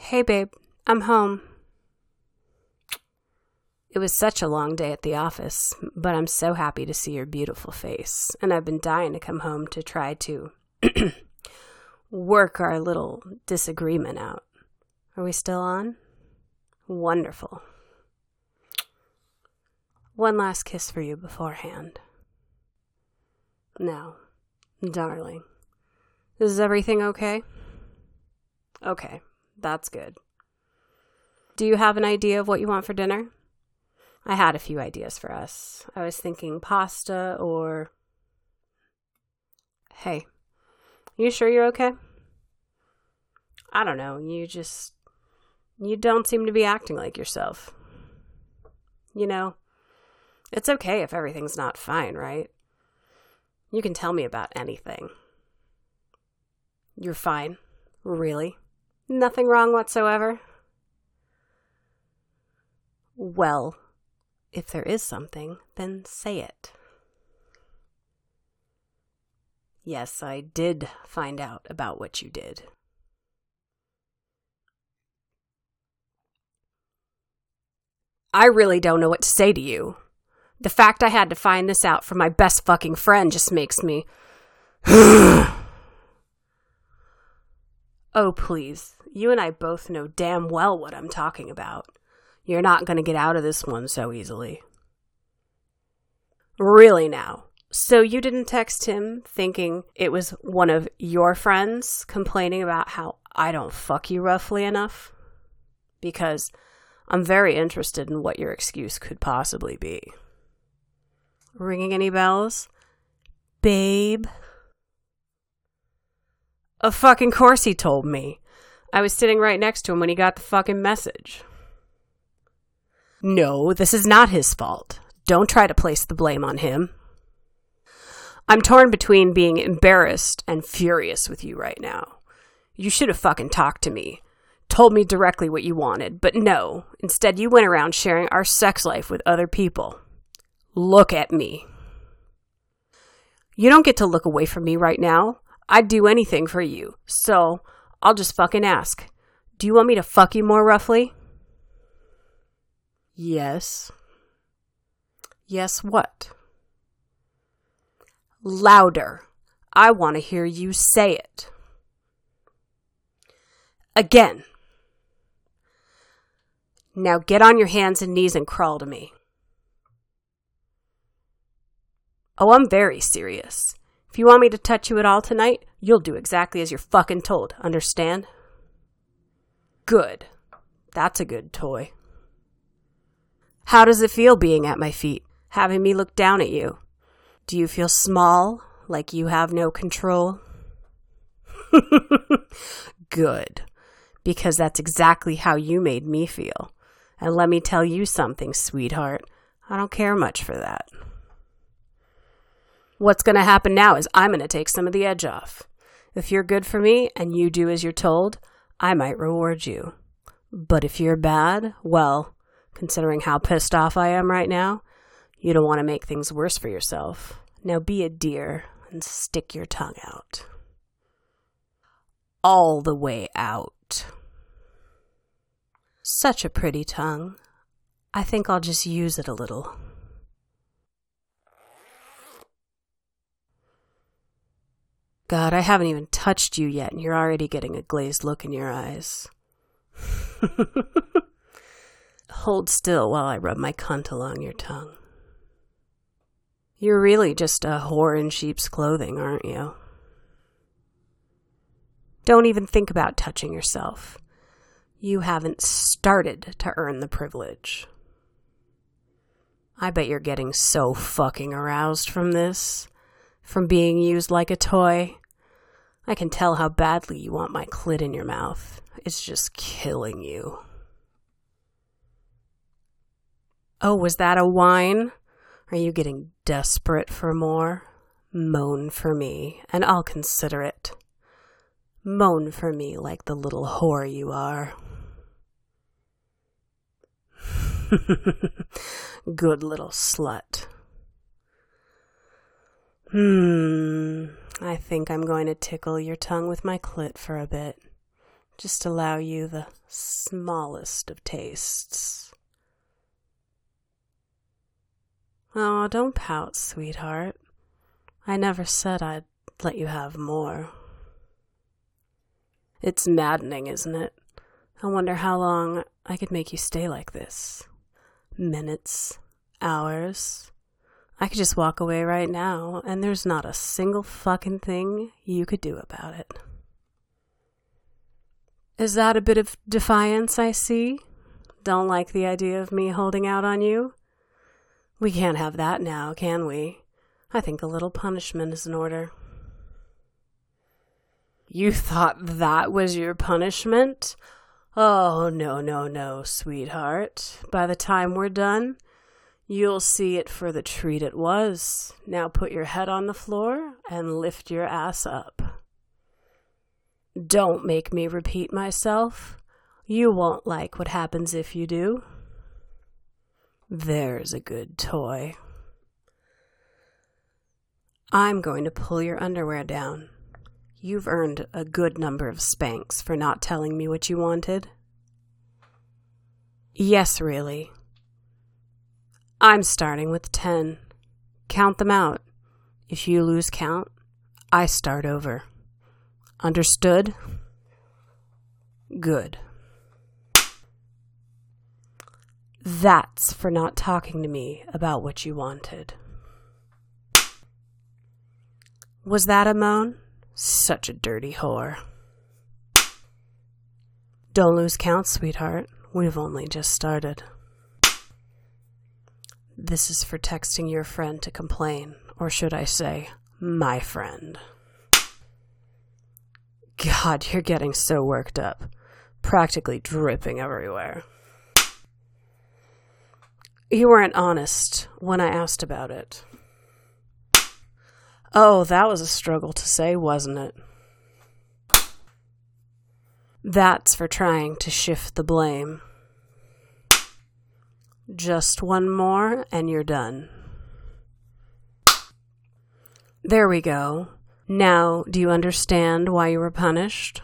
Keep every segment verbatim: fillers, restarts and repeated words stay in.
Hey babe, I'm home. It was such a long day at the office, but I'm so happy to see your beautiful face, and I've been dying to come home to try to work our little disagreement out. Are we still on? Wonderful. One last kiss for you beforehand. Now, darling, is everything okay? Okay, that's good. Do you have an idea of what you want for dinner? I had a few ideas for us. I was thinking pasta or... Hey, you sure you're okay? I don't know, you just... You don't seem to be acting like yourself. You know, it's okay if everything's not fine, right? You can tell me about anything. You're fine? Really? Nothing wrong whatsoever? Well... If there is something, then say it. Yes, I did find out about what you did. I really don't know what to say to you. The fact I had to find this out from my best fucking friend just makes me... Oh, please. You and I both know damn well what I'm talking about. You're not going to get out of this one so easily. Really now? So you didn't text him thinking it was one of your friends complaining about how I don't fuck you roughly enough? Because I'm very interested in what your excuse could possibly be. Ringing any bells? Babe? Of fucking course he told me. I was sitting right next to him when he got the fucking message. No, this is not his fault. Don't try to place the blame on him. I'm torn between being embarrassed and furious with you right now. You should have fucking talked to me. Told me directly what you wanted, but no. Instead, you went around sharing our sex life with other people. Look at me. You don't get to look away from me right now. I'd do anything for you. So, I'll just fucking ask. Do you want me to fuck you more roughly? Yes. Yes, what? Louder. I want to hear you say it. Again. Now get on your hands and knees and crawl to me. Oh, I'm very serious. If you want me to touch you at all tonight, you'll do exactly as you're fucking told, understand? Good. That's a good toy. How does it feel being at my feet, having me look down at you? Do you feel small, like you have no control? Good, because that's exactly how you made me feel. And let me tell you something, sweetheart. I don't care much for that. What's going to happen now is I'm going to take some of the edge off. If you're good for me and you do as you're told, I might reward you. But if you're bad, well... Considering how pissed off I am right now, you don't want to make things worse for yourself. Now be a dear and stick your tongue out. All the way out. Such a pretty tongue. I think I'll just use it a little. God, I haven't even touched you yet and you're already getting a glazed look in your eyes. Hold still while I rub my cunt along your tongue. You're really just a whore in sheep's clothing, aren't you? Don't even think about touching yourself. You haven't started to earn the privilege. I bet you're getting so fucking aroused from this, from being used like a toy. I can tell how badly you want my clit in your mouth. It's just killing you. Oh, was that a whine? Are you getting desperate for more? Moan for me, and I'll consider it. Moan for me like the little whore you are. Good little slut. Hmm, I think I'm going to tickle your tongue with my clit for a bit. Just allow you the smallest of tastes. Oh, don't pout, sweetheart. I never said I'd let you have more. It's maddening, isn't it? I wonder how long I could make you stay like this. Minutes, hours. I could just walk away right now, and there's not a single fucking thing you could do about it. Is that a bit of defiance I see? Don't like the idea of me holding out on you? We can't have that now, can we? I think a little punishment is in order. You thought that was your punishment? Oh, no, no, no, sweetheart. By the time we're done, you'll see it for the treat it was. Now put your head on the floor and lift your ass up. Don't make me repeat myself. You won't like what happens if you do. There's a good toy. I'm going to pull your underwear down. You've earned a good number of spanks for not telling me what you wanted. Yes, really. I'm starting with ten. Count them out. If you lose count, I start over. Understood? Good. That's for not talking to me about what you wanted. Was that a moan? Such a dirty whore. Don't lose count, sweetheart. We've only just started. This is for texting your friend to complain, or should I say, my friend. God, you're getting so worked up. Practically dripping everywhere. You weren't honest when I asked about it. Oh, that was a struggle to say, wasn't it? That's for trying to shift the blame. Just one more and you're done. There we go. Now, do you understand why you were punished?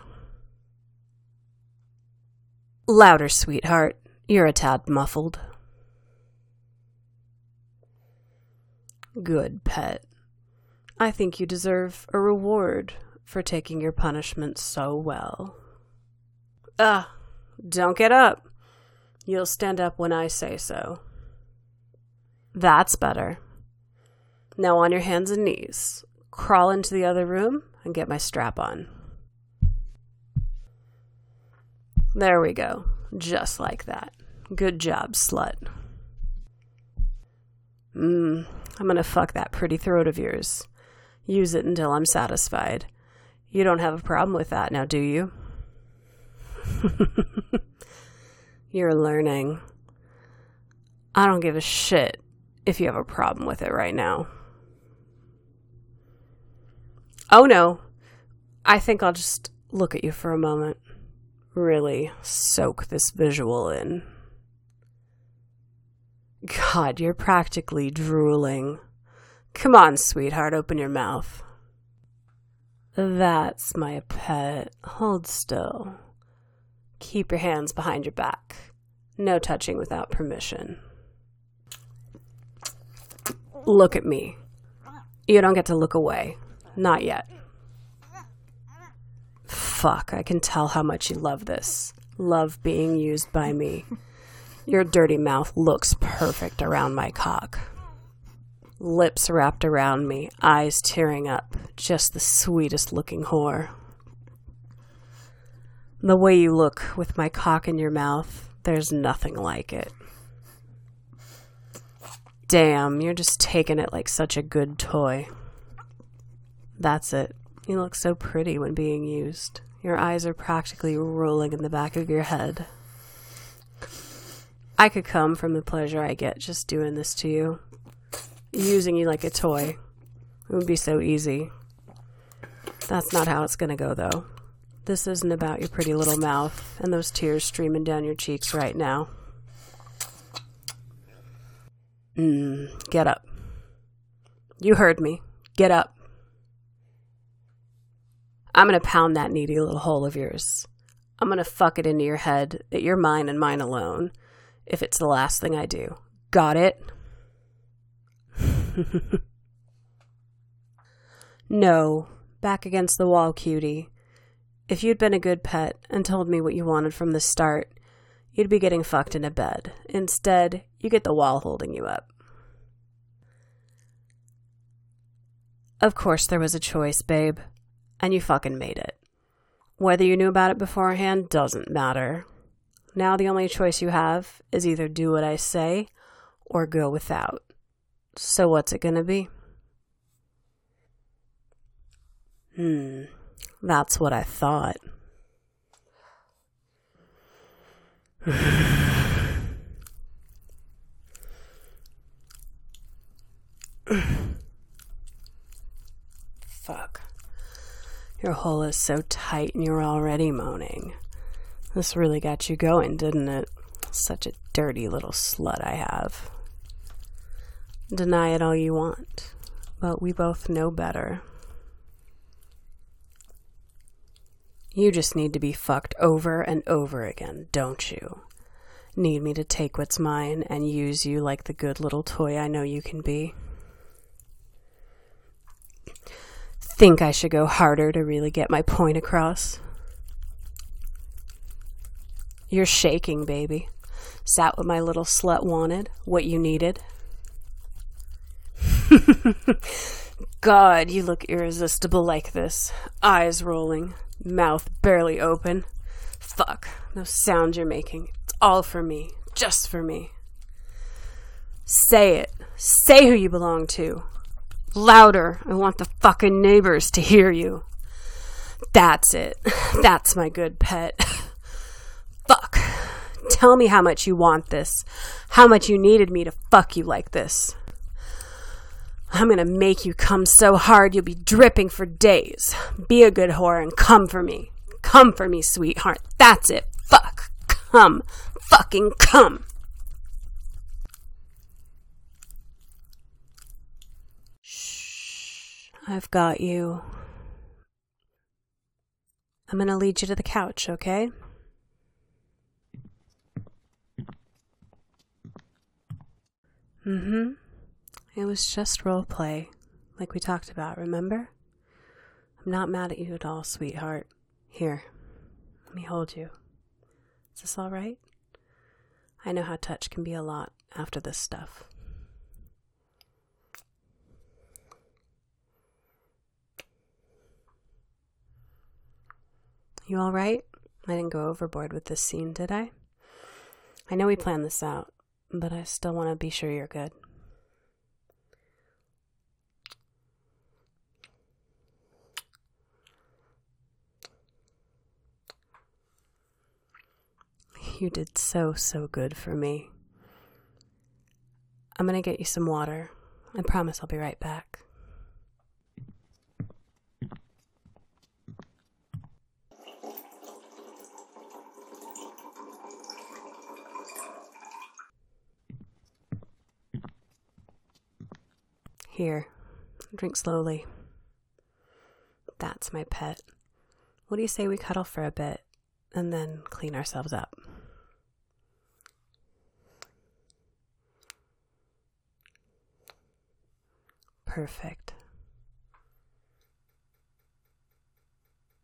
Louder, sweetheart. You're a tad muffled. Good, pet. I think you deserve a reward for taking your punishment so well. Ah, don't get up. You'll stand up when I say so. That's better. Now on your hands and knees. Crawl into the other room and get my strap on. There we go. Just like that. Good job, slut. Mmm, I'm gonna fuck that pretty throat of yours. Use it until I'm satisfied. You don't have a problem with that now, do you? You're learning. I don't give a shit if you have a problem with it right now. Oh no, I think I'll just look at you for a moment. Really soak this visual in. God, you're practically drooling. Come on, sweetheart, open your mouth. That's my pet. Hold still. Keep your hands behind your back. No touching without permission. Look at me. You don't get to look away. Not yet. Fuck, I can tell how much you love this. Love being used by me. Your dirty mouth looks perfect around my cock. Lips wrapped around me, eyes tearing up. Just the sweetest looking whore. The way you look with my cock in your mouth, there's nothing like it. Damn, you're just taking it like such a good toy. That's it. You look so pretty when being used. Your eyes are practically rolling in the back of your head. I could come from the pleasure I get just doing this to you. Using you like a toy. It would be so easy. That's not how it's gonna go, though. This isn't about your pretty little mouth and those tears streaming down your cheeks right now. Mmm, get up. You heard me. Get up. I'm gonna pound that needy little hole of yours. I'm gonna fuck it into your head that you're mine and mine alone if it's the last thing I do. Got it? No. Back against the wall, cutie. If you'd been a good pet and told me what you wanted from the start, you'd be getting fucked into bed. Instead, you get the wall holding you up. Of course there was a choice, babe. And you fucking made it. Whether you knew about it beforehand doesn't matter. Now the only choice you have is either do what I say or go without. So what's it gonna be? Hmm, that's what I thought. Fuck. Your hole is so tight and you're already moaning. This really got you going, didn't it? Such a dirty little slut I have. Deny it all you want, but we both know better. You just need to be fucked over and over again, don't you? Need me to take what's mine and use you like the good little toy I know you can be? Think I should go harder to really get my point across? You're shaking, baby. Is that what my little slut wanted? What you needed? God, you look irresistible like this. Eyes rolling, mouth barely open. Fuck, those sounds you're making. It's all for me. Just for me. Say it. Say who you belong to. Louder. I want the fucking neighbors to hear you. That's it. That's my good pet. Fuck. Tell me how much you want this. How much you needed me to fuck you like this. I'm gonna make you come so hard you'll be dripping for days. Be a good whore and come for me. Come for me, sweetheart. That's it. Fuck. Come. Fucking come. Shh. I've got you. I'm gonna lead you to the couch, okay? Mm-hmm. It was just role play, like we talked about, remember? I'm not mad at you at all, sweetheart. Here, let me hold you. Is this all right? I know how touch can be a lot after this stuff. You all right? I didn't go overboard with this scene, did I? I know we planned this out, but I still want to be sure you're good. You did so, so good for me. I'm gonna get you some water. I promise I'll be right back. Here, drink slowly. That's my pet. What do you say we cuddle for a bit and then clean ourselves up? Perfect.